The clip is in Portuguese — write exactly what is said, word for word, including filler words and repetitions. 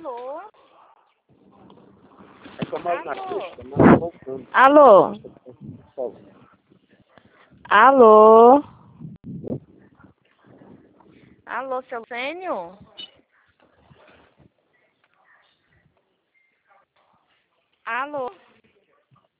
Alô? É que eu moro na pista, mas Alô? não voltando. Alô? Alô? Alô, seu Sênio? Alô?